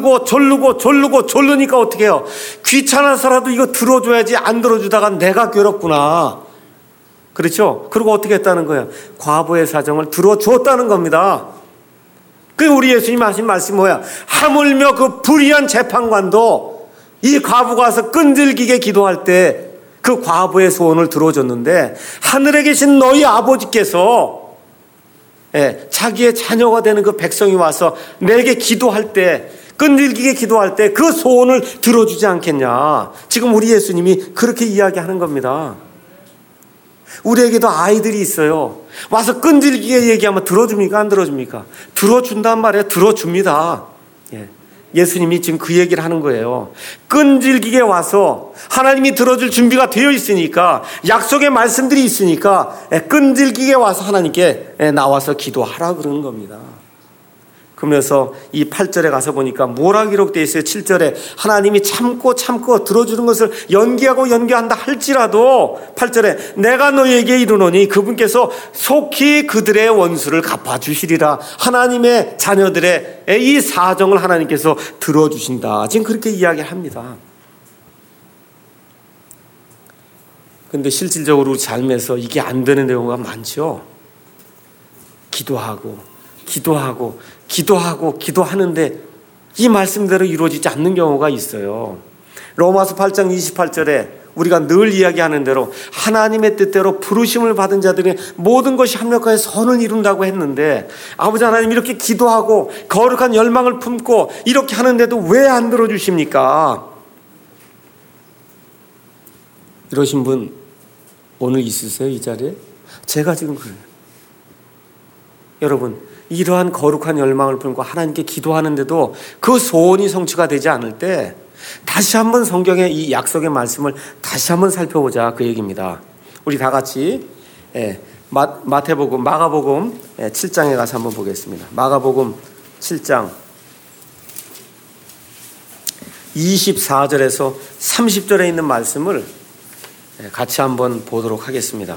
졸르니까 어떻게 해요? 귀찮아서라도 이거 들어줘야지 안 들어주다가 내가 괴롭구나. 그렇죠? 그리고 어떻게 했다는 거예요? 과부의 사정을 들어주었다는 겁니다. 그 우리 예수님 하신 말씀이 뭐야? 하물며 그 불의한 재판관도 이 과부가 와서 끈질기게 기도할 때 그 과부의 소원을 들어줬는데 하늘에 계신 너희 아버지께서 자기의 자녀가 되는 그 백성이 와서 내게 기도할 때 끈질기게 기도할 때 그 소원을 들어주지 않겠냐. 지금 우리 예수님이 그렇게 이야기하는 겁니다. 우리에게도 아이들이 있어요. 와서 끈질기게 얘기하면 들어줍니까? 안 들어줍니까? 들어준단 말이에요. 들어줍니다. 예수님이 지금 그 얘기를 하는 거예요. 끈질기게 와서 하나님이 들어줄 준비가 되어 있으니까, 약속의 말씀들이 있으니까 끈질기게 와서 하나님께 나와서 기도하라 그러는 겁니다. 그러면서 이 8절에 가서 보니까 뭐라 기록되어 있어요? 7절에 하나님이 참고 들어주는 것을 연기한다 할지라도 8절에 내가 너희에게 이르노니 그분께서 속히 그들의 원수를 갚아주시리라. 하나님의 자녀들의 이 사정을 하나님께서 들어주신다. 지금 그렇게 이야기합니다. 그런데 실질적으로 우리 삶에서 이게 안 되는 경우가 많죠. 기도하는데 이 말씀대로 이루어지지 않는 경우가 있어요. 로마서 8장 28절에 우리가 늘 이야기하는 대로 하나님의 뜻대로 부르심을 받은 자들이 모든 것이 합력하여 선을 이룬다고 했는데, 아버지 하나님 이렇게 기도하고 거룩한 열망을 품고 이렇게 하는데도 왜 안 들어주십니까? 이러신 분 오늘 있으세요? 이 자리에? 제가 지금 그래요. 여러분, 이러한 거룩한 열망을 품고 하나님께 기도하는데도 그 소원이 성취가 되지 않을 때 다시 한번 성경의 이 약속의 말씀을 다시 한번 살펴보자, 그 얘기입니다. 우리 다 같이 마태복음, 마가복음 7장에 가서 한번 보겠습니다. 마가복음 7장 24절에서 30절에 있는 말씀을 같이 한번 보도록 하겠습니다.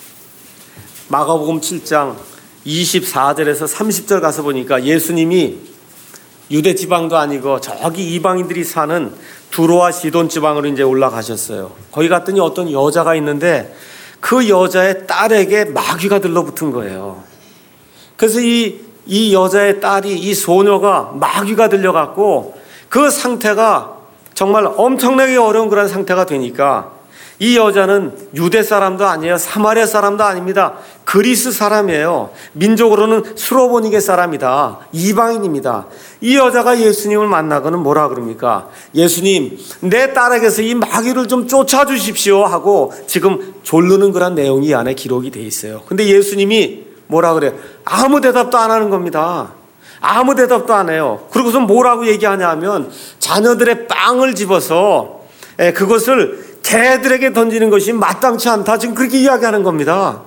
마가복음 7장 24절에서 30절 가서 보니까 예수님이 유대 지방도 아니고 저기 이방인들이 사는 두로와 시돈 지방으로 이제 올라가셨어요. 거기 갔더니 어떤 여자가 있는데 그 여자의 딸에게 마귀가 들러붙은 거예요. 그래서 이 여자의 딸이, 이 소녀가 마귀가 들려갖고 그 상태가 정말 엄청나게 어려운 그런 상태가 되니까, 이 여자는 유대 사람도 아니에요. 사마리아 사람도 아닙니다. 그리스 사람이에요. 민족으로는 수로보니게 사람이다. 이방인입니다. 이 여자가 예수님을 만나고는 뭐라 그럽니까? 예수님, 내 딸에게서 이 마귀를 좀 쫓아주십시오 하고 지금 졸르는 그런 내용이 이 안에 기록이 돼 있어요. 근데 예수님이 뭐라 그래요? 아무 대답도 안 하는 겁니다. 아무 대답도 안 해요. 그러고서 뭐라고 얘기하냐 하면 자녀들의 빵을 집어서 그것을 개들에게 던지는 것이 마땅치 않다. 지금 그렇게 이야기하는 겁니다.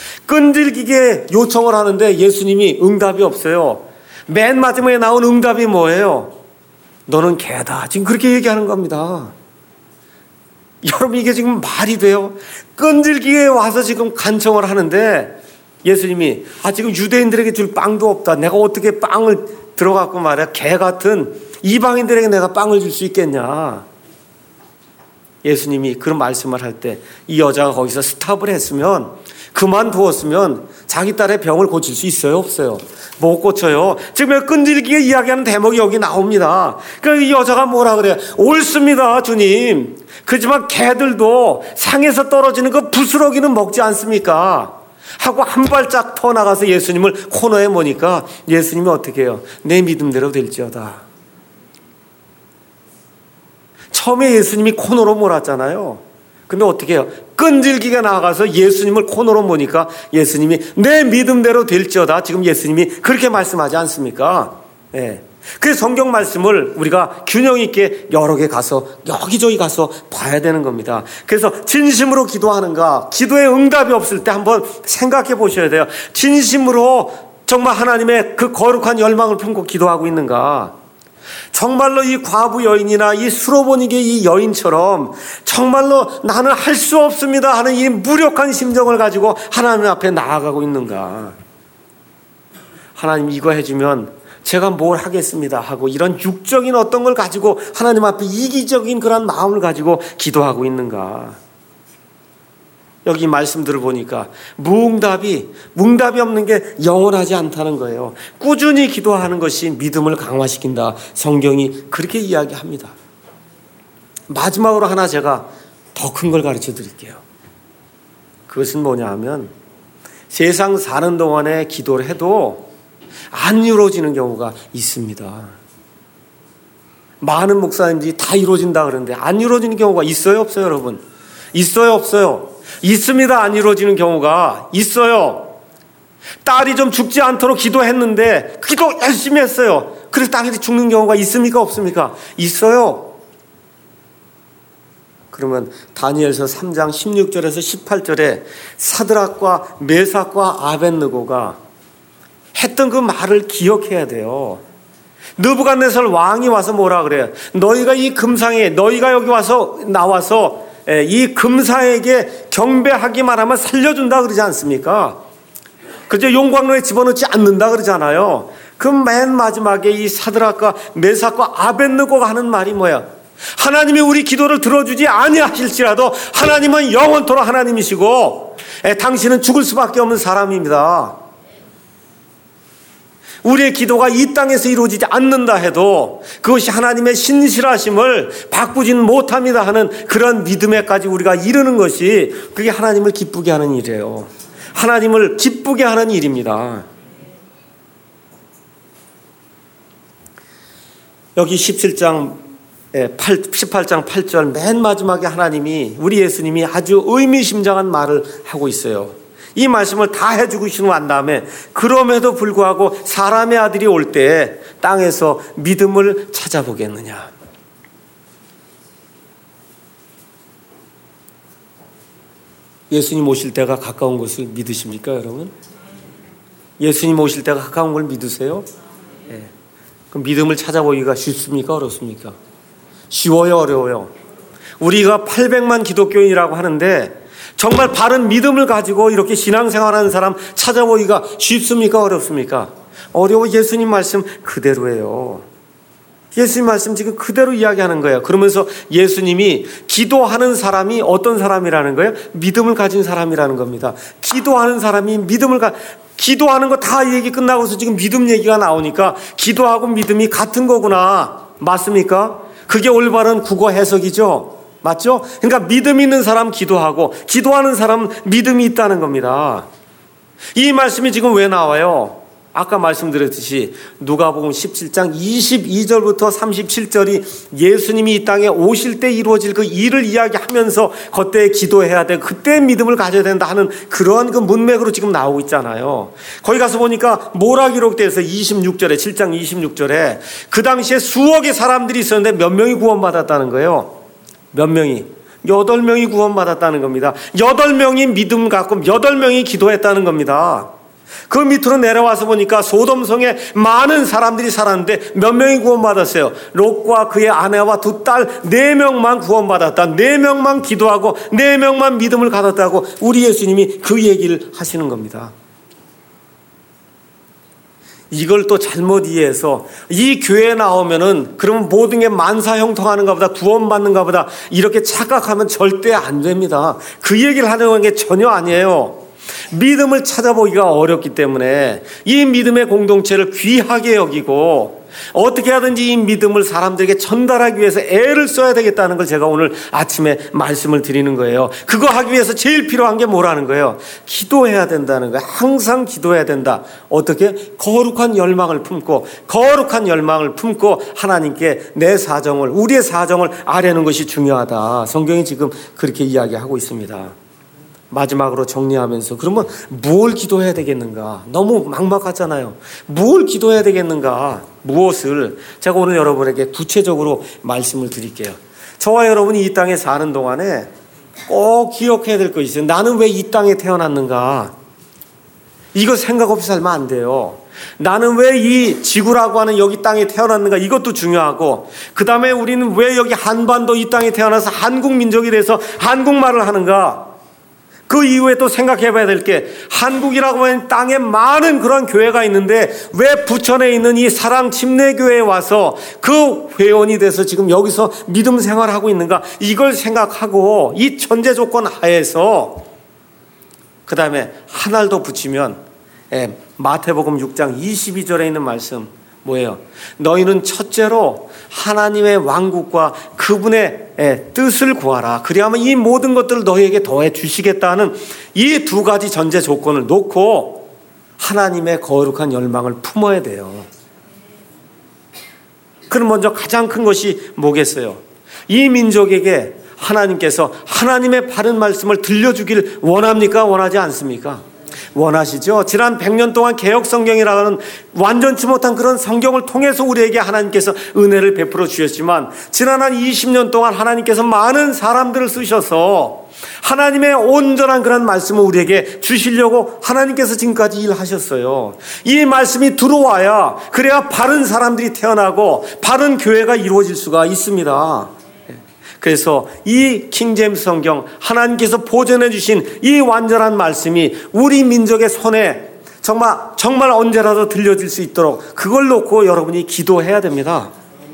끈질기게 요청을 하는데 예수님이 응답이 없어요. 맨 마지막에 나온 응답이 뭐예요? 너는 개다. 지금 그렇게 얘기하는 겁니다. 여러분, 이게 지금 말이 돼요? 끈질기게 와서 지금 간청을 하는데 예수님이 지금 유대인들에게 줄 빵도 없다. 내가 어떻게 빵을 들어갖고 말이야, 개 같은 이방인들에게 내가 빵을 줄 수 있겠냐. 예수님이 그런 말씀을 할 때 이 여자가 거기서 스탑을 했으면, 그만두었으면 자기 딸의 병을 고칠 수 있어요? 없어요? 못 고쳐요. 지금 끈질기게 이야기하는 대목이 여기 나옵니다. 그러니까 이 여자가 뭐라 그래요? 옳습니다, 주님. 그렇지만 개들도 상에서 떨어지는 그 부스러기는 먹지 않습니까? 하고 한 발짝 더 나가서 예수님을 코너에 모니까 예수님이 어떻게 해요? 내 믿음대로 될지어다. 처음에 예수님이 코너로 몰았잖아요. 근데 어떻게 해요? 끈질기게 나가서 예수님을 코너로 모니까 예수님이 내 믿음대로 될지어다. 지금 예수님이 그렇게 말씀하지 않습니까? 그 성경 말씀을 우리가 균형 있게 여러 개 가서 여기저기 가서 봐야 되는 겁니다. 그래서 진심으로 기도하는가, 기도에 응답이 없을 때 한번 생각해 보셔야 돼요. 진심으로 정말 하나님의 그 거룩한 열망을 품고 기도하고 있는가. 정말로 이 과부 여인이나 이 수로보니게 이 여인처럼 정말로 나는 할 수 없습니다 하는 이 무력한 심정을 가지고 하나님 앞에 나아가고 있는가. 하나님 이거 해주면 제가 뭘 하겠습니다 하고 이런 육적인 어떤 걸 가지고 하나님 앞에 이기적인 그런 마음을 가지고 기도하고 있는가. 여기 말씀들을 보니까 응답이 없는 게 영원하지 않다는 거예요. 꾸준히 기도하는 것이 믿음을 강화시킨다. 성경이 그렇게 이야기합니다. 마지막으로 하나 제가 더 큰 걸 가르쳐 드릴게요. 그것은 뭐냐 하면 세상 사는 동안에 기도를 해도 안 이루어지는 경우가 있습니다. 많은 목사님들이 다 이루어진다 그러는데 안 이루어지는 경우가 있어요, 없어요, 여러분? 있어요, 없어요? 있습니다. 안 이루어지는 경우가 있어요. 딸이 좀 죽지 않도록 기도했는데 기도 열심히 했어요. 그래서 딸이 죽는 경우가 있습니까? 없습니까? 있어요. 그러면 다니엘서 3장 16절에서 18절에 사드락과 메삭과 아벳느고가 했던 그 말을 기억해야 돼요. 느부갓네살 왕이 와서 뭐라 그래요? 너희가 이 금상에, 너희가 여기 와서 나와서 이 금상에게 경배하기만 하면 살려준다 그러지 않습니까? 그저 용광로에 집어넣지 않는다 그러잖아요. 그 맨 마지막에 이 사드락과 메삭과 아벳느고가 하는 말이 뭐야? 하나님이 우리 기도를 들어주지 아니하실지라도 하나님은 영원토록 하나님이시고 당신은 죽을 수밖에 없는 사람입니다. 우리의 기도가 이 땅에서 이루어지지 않는다 해도 그것이 하나님의 신실하심을 바꾸진 못합니다 하는 그런 믿음에까지 우리가 이르는 것이 그게 하나님을 기쁘게 하는 일이에요. 하나님을 기쁘게 하는 일입니다. 여기 18장 8절 맨 마지막에 하나님이, 우리 예수님이 아주 의미심장한 말을 하고 있어요. 이 말씀을 다 해주고 난 다음에 그럼에도 불구하고 사람의 아들이 올 때 땅에서 믿음을 찾아보겠느냐. 예수님 오실 때가 가까운 것을 믿으십니까, 여러분? 예수님 오실 때가 가까운 걸 믿으세요? 네. 그럼 믿음을 찾아보기가 쉽습니까, 어렵습니까? 쉬워요, 어려워요? 우리가 800만 기독교인이라고 하는데 정말 바른 믿음을 가지고 이렇게 신앙생활하는 사람 찾아보기가 쉽습니까, 어렵습니까? 어려워. 예수님 말씀 그대로예요. 예수님 말씀 지금 그대로 이야기하는 거예요. 그러면서 예수님이 기도하는 사람이 어떤 사람이라는 거예요? 믿음을 가진 사람이라는 겁니다. 기도하는 사람이 기도하는 거 다 얘기 끝나고서 지금 믿음 얘기가 나오니까 기도하고 믿음이 같은 거구나. 맞습니까? 그게 올바른 국어 해석이죠. 맞죠? 그러니까 믿음 있는 사람 기도하고 기도하는 사람은 믿음이 있다는 겁니다. 이 말씀이 지금 왜 나와요? 아까 말씀드렸듯이 누가복음 17장 22절부터 37절이 예수님이 이 땅에 오실 때 이루어질 그 일을 이야기하면서 그때 기도해야 돼, 그때 믿음을 가져야 된다 하는 그러한 그 문맥으로 지금 나오고 있잖아요. 거기 가서 보니까 뭐라 기록되어 있어요? 26절에, 7장 26절에 그 당시에 수억의 사람들이 있었는데 몇 명이 구원받았다는 거예요. 몇 명이? 8명이 구원받았다는 겁니다. 8명이 믿음 갖고 8명이 기도했다는 겁니다. 그 밑으로 내려와서 보니까 소돔성에 많은 사람들이 살았는데 몇 명이 구원받았어요? 롯과 그의 아내와 두 딸 4명만 구원받았다. 4명만 기도하고 4명만 믿음을 가졌다고 우리 예수님이 그 얘기를 하시는 겁니다. 이걸 또 잘못 이해해서 이 교회에 나오면은 그러면 모든 게 만사형통하는가 보다, 구원받는가 보다 이렇게 착각하면 절대 안 됩니다. 그 얘기를 하려는 게 전혀 아니에요. 믿음을 찾아보기가 어렵기 때문에 이 믿음의 공동체를 귀하게 여기고 어떻게 하든지 이 믿음을 사람들에게 전달하기 위해서 애를 써야 되겠다는 걸 제가 오늘 아침에 말씀을 드리는 거예요. 그거 하기 위해서 제일 필요한 게 뭐라는 거예요? 기도해야 된다는 거예요. 항상 기도해야 된다. 어떻게? 거룩한 열망을 품고 하나님께 내 사정을, 우리의 사정을 아뢰는 것이 중요하다. 성경이 지금 그렇게 이야기하고 있습니다. 마지막으로 정리하면서 그러면 뭘 기도해야 되겠는가? 너무 막막하잖아요. 뭘 기도해야 되겠는가? 무엇을? 제가 오늘 여러분에게 구체적으로 말씀을 드릴게요. 저와 여러분이 이 땅에 사는 동안에 꼭 기억해야 될 것이 있어요. 나는 왜 이 땅에 태어났는가? 이거 생각 없이 살면 안 돼요. 나는 왜 이 지구라고 하는 여기 땅에 태어났는가? 이것도 중요하고, 그 다음에 우리는 왜 여기 한반도 이 땅에 태어나서 한국 민족이 돼서 한국말을 하는가? 그 이후에 또 생각해 봐야 될 게, 한국이라고 하는 땅에 많은 그런 교회가 있는데 왜 부천에 있는 이 사랑 침례교회에 와서 그 회원이 돼서 지금 여기서 믿음 생활을 하고 있는가? 이걸 생각하고 이 전제 조건 하에서 그 다음에 하나를 더 붙이면 마태복음 6장 22절에 있는 말씀 뭐예요? 너희는 첫째로 하나님의 왕국과 그분의 뜻을 구하라. 그리하면 이 모든 것들을 너희에게 더해 주시겠다는 이 두 가지 전제 조건을 놓고 하나님의 거룩한 열망을 품어야 돼요. 그럼 먼저 가장 큰 것이 뭐겠어요? 이 민족에게 하나님께서 하나님의 바른 말씀을 들려주길 원합니까? 원하지 않습니까? 원하시죠. 지난 100년 동안 개혁성경이라는 완전치 못한 그런 성경을 통해서 우리에게 하나님께서 은혜를 베풀어 주셨지만, 지난 한 20년 동안 하나님께서 많은 사람들을 쓰셔서 하나님의 온전한 그런 말씀을 우리에게 주시려고 하나님께서 지금까지 일하셨어요. 이 말씀이 들어와야, 그래야 바른 사람들이 태어나고 바른 교회가 이루어질 수가 있습니다. 그래서 이 킹제임스 성경, 하나님께서 보존해 주신 이 완전한 말씀이 우리 민족의 손에 정말 언제라도 들려질 수 있도록 그걸 놓고 여러분이 기도해야 됩니다.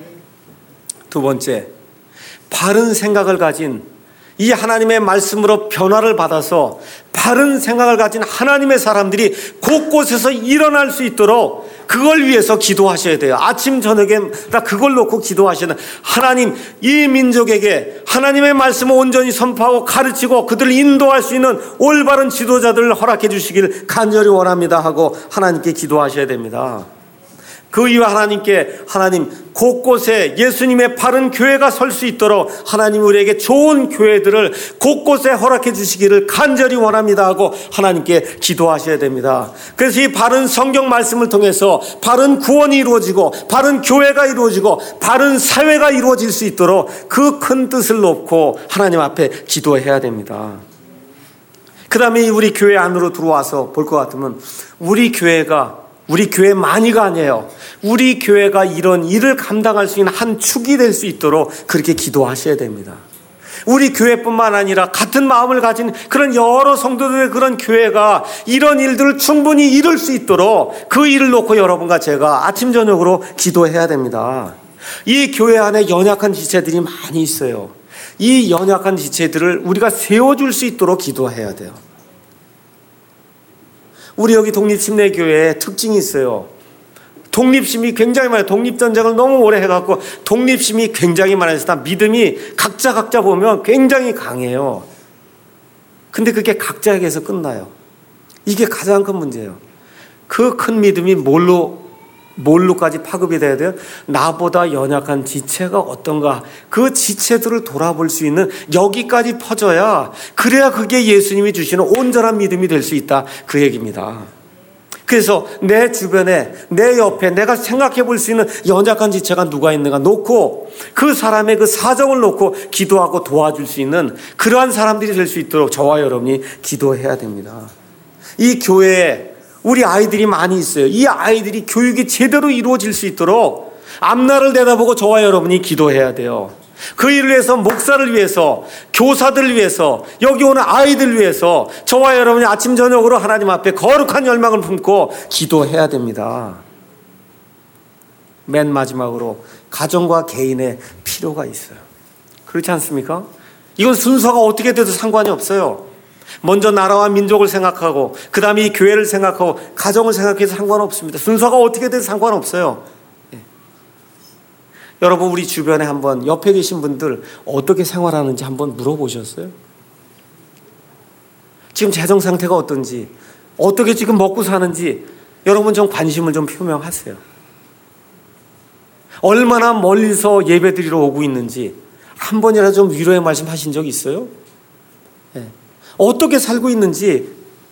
두 번째, 바른 생각을 가진, 이 하나님의 말씀으로 변화를 받아서 바른 생각을 가진 하나님의 사람들이 곳곳에서 일어날 수 있도록 그걸 위해서 기도하셔야 돼요. 아침 저녁에 다 그걸 놓고 기도하셔야 돼요. 하나님, 이 민족에게 하나님의 말씀을 온전히 선포하고 가르치고 그들을 인도할 수 있는 올바른 지도자들을 허락해 주시길 간절히 원합니다 하고 하나님께 기도하셔야 됩니다. 그 이후 하나님 곳곳에 예수님의 바른 교회가 설 수 있도록 하나님 우리에게 좋은 교회들을 곳곳에 허락해 주시기를 간절히 원합니다 하고 하나님께 기도하셔야 됩니다. 그래서 이 바른 성경 말씀을 통해서 바른 구원이 이루어지고 바른 교회가 이루어지고 바른 사회가 이루어질 수 있도록 그 큰 뜻을 놓고 하나님 앞에 기도해야 됩니다. 그 다음에 우리 교회 안으로 들어와서 볼 것 같으면 우리 교회만이가 아니에요. 우리 교회가 이런 일을 감당할 수 있는 한 축이 될 수 있도록 그렇게 기도하셔야 됩니다. 우리 교회뿐만 아니라 같은 마음을 가진 그런 여러 성도들의 그런 교회가 이런 일들을 충분히 이룰 수 있도록 그 일을 놓고 여러분과 제가 아침 저녁으로 기도해야 됩니다. 이 교회 안에 연약한 지체들이 많이 있어요. 이 연약한 지체들을 우리가 세워줄 수 있도록 기도해야 돼요. 우리 여기 독립침례교회에 특징이 있어요. 독립심이 굉장히 많아요. 독립전쟁을 너무 오래 해갖고 독립심이 굉장히 많아서 다 믿음이 각자 보면 굉장히 강해요. 근데 그게 각자에게서 끝나요. 이게 가장 큰 문제예요. 그 큰 믿음이 뭘로까지 파급이 돼야 돼요? 나보다 연약한 지체가 어떤가, 그 지체들을 돌아볼 수 있는 여기까지 퍼져야, 그래야 그게 예수님이 주시는 온전한 믿음이 될 수 있다, 그 얘기입니다. 그래서 내 주변에, 내 옆에 내가 생각해 볼 수 있는 연약한 지체가 누가 있는가 놓고 그 사람의 그 사정을 놓고 기도하고 도와줄 수 있는 그러한 사람들이 될 수 있도록 저와 여러분이 기도해야 됩니다. 이 교회에 우리 아이들이 많이 있어요. 이 아이들이 교육이 제대로 이루어질 수 있도록 앞날을 내다보고 저와 여러분이 기도해야 돼요. 그 일을 위해서, 목사를 위해서, 교사들을 위해서, 여기 오는 아이들을 위해서 저와 여러분이 아침 저녁으로 하나님 앞에 거룩한 열망을 품고 기도해야 됩니다. 맨 마지막으로 가정과 개인의 필요가 있어요. 그렇지 않습니까? 이건 순서가 어떻게 돼도 상관이 없어요. 먼저 나라와 민족을 생각하고 그 다음에 이 교회를 생각하고 가정을 생각해서 상관없습니다. 순서가 어떻게 돼도 상관없어요. 예. 여러분, 우리 주변에 한번 옆에 계신 분들 어떻게 생활하는지 한번 물어보셨어요? 지금 재정 상태가 어떤지, 어떻게 지금 먹고 사는지 여러분 좀 관심을 좀 표명하세요. 얼마나 멀리서 예배드리러 오고 있는지 한 번이라도 좀 위로의 말씀 하신 적 있어요? 예. 어떻게 살고 있는지,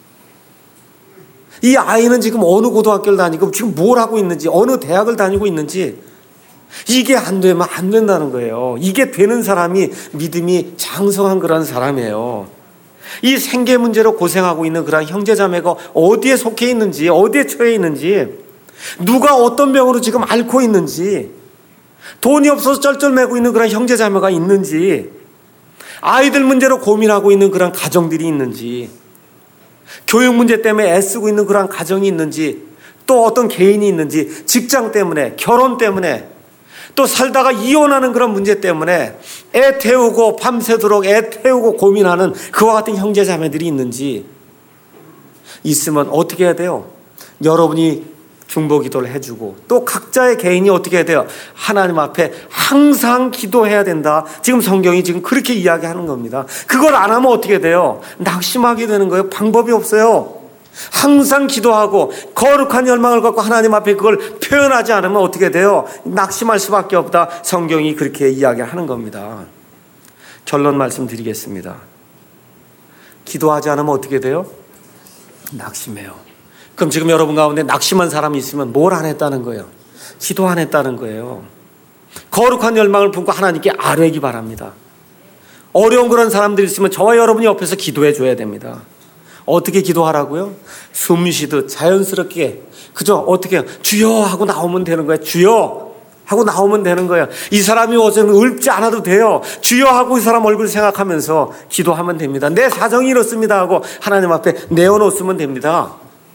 이 아이는 지금 어느 고등학교를 다니고 지금 뭘 하고 있는지, 어느 대학을 다니고 있는지, 이게 안 되면 안 된다는 거예요. 이게 되는 사람이 믿음이 장성한 그런 사람이에요. 이 생계 문제로 고생하고 있는 그런 형제자매가 어디에 속해 있는지, 어디에 처해 있는지, 누가 어떤 병으로 지금 앓고 있는지, 돈이 없어서 쩔쩔매고 있는 그런 형제자매가 있는지, 아이들 문제로 고민하고 있는 그런 가정들이 있는지, 교육 문제 때문에 애쓰고 있는 그런 가정이 있는지, 또 어떤 개인이 있는지, 직장 때문에, 결혼 때문에, 또 살다가 이혼하는 그런 문제 때문에 애 태우고 밤새도록 애 태우고 고민하는 그와 같은 형제자매들이 있는지, 있으면 어떻게 해야 돼요? 여러분이 중보기도를 해주고 또 각자의 개인이 어떻게 해야 돼요? 하나님 앞에 항상 기도해야 된다. 지금 성경이 지금 그렇게 이야기하는 겁니다. 그걸 안 하면 어떻게 돼요? 낙심하게 되는 거예요. 방법이 없어요. 항상 기도하고 거룩한 열망을 갖고 하나님 앞에 그걸 표현하지 않으면 어떻게 돼요? 낙심할 수밖에 없다. 성경이 그렇게 이야기하는 겁니다. 결론 말씀드리겠습니다. 기도하지 않으면 어떻게 돼요? 낙심해요. 그럼 지금 여러분 가운데 낙심한 사람이 있으면 뭘 안 했다는 거예요? 기도 안 했다는 거예요. 거룩한 열망을 품고 하나님께 아뢰기 바랍니다. 어려운 그런 사람들이 있으면 저와 여러분이 옆에서 기도해 줘야 됩니다. 어떻게 기도하라고요? 숨 쉬듯 자연스럽게, 그죠? 어떻게 해요? 주여 하고 나오면 되는 거예요. 주여 하고 나오면 되는 거예요. 이 사람이 어제는 읊지 않아도 돼요. 주여 하고 이 사람 얼굴 생각하면서 기도하면 됩니다. 내 사정이 이렇습니다 하고 하나님 앞에 내어놓으면 됩니다.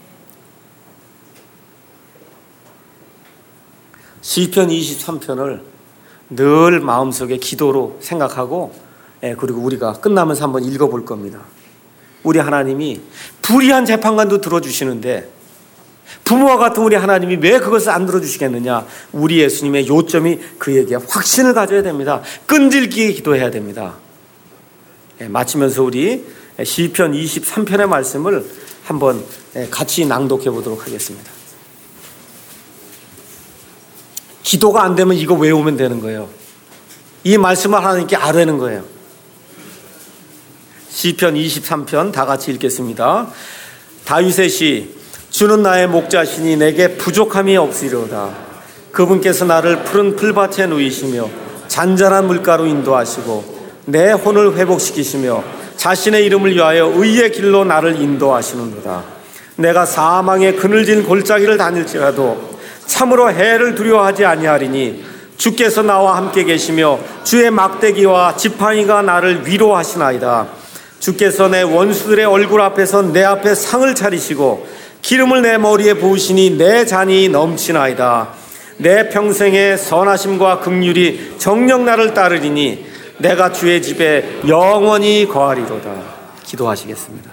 시편 23편을 늘 마음속에 기도로 생각하고, 그리고 우리가 끝나면서 한번 읽어볼 겁니다. 우리 하나님이 불의한 재판관도 들어주시는데 부모와 같은 우리 하나님이 왜 그것을 안 들어주시겠느냐? 우리 예수님의 요점이 그에게 확신을 가져야 됩니다. 끈질기게 기도해야 됩니다. 마치면서 우리 시편 23편의 말씀을 한번 같이 낭독해 보도록 하겠습니다. 기도가 안 되면 이거 외우면 되는 거예요. 이 말씀을 하나님께 아뢰는 거예요. 시편 23편 다 같이 읽겠습니다. 다윗의 시. 주는 나의 목자시니 내게 부족함이 없으리로다. 그분께서 나를 푸른 풀밭에 누이시며 잔잔한 물가로 인도하시고 내 혼을 회복시키시며 자신의 이름을 위하여 의의 길로 나를 인도하시는도다. 내가 사망의 그늘진 골짜기를 다닐지라도 참으로 해를 두려워하지 아니하리니 주께서 나와 함께 계시며 주의 막대기와 지팡이가 나를 위로하시나이다. 주께서 내 원수들의 얼굴 앞에서 내 앞에 상을 차리시고 기름을 내 머리에 부으시니 내 잔이 넘치나이다. 내 평생의 선하심과 긍휼이 정녕 나를 따르리니 내가 주의 집에 영원히 거하리로다. 기도하시겠습니다.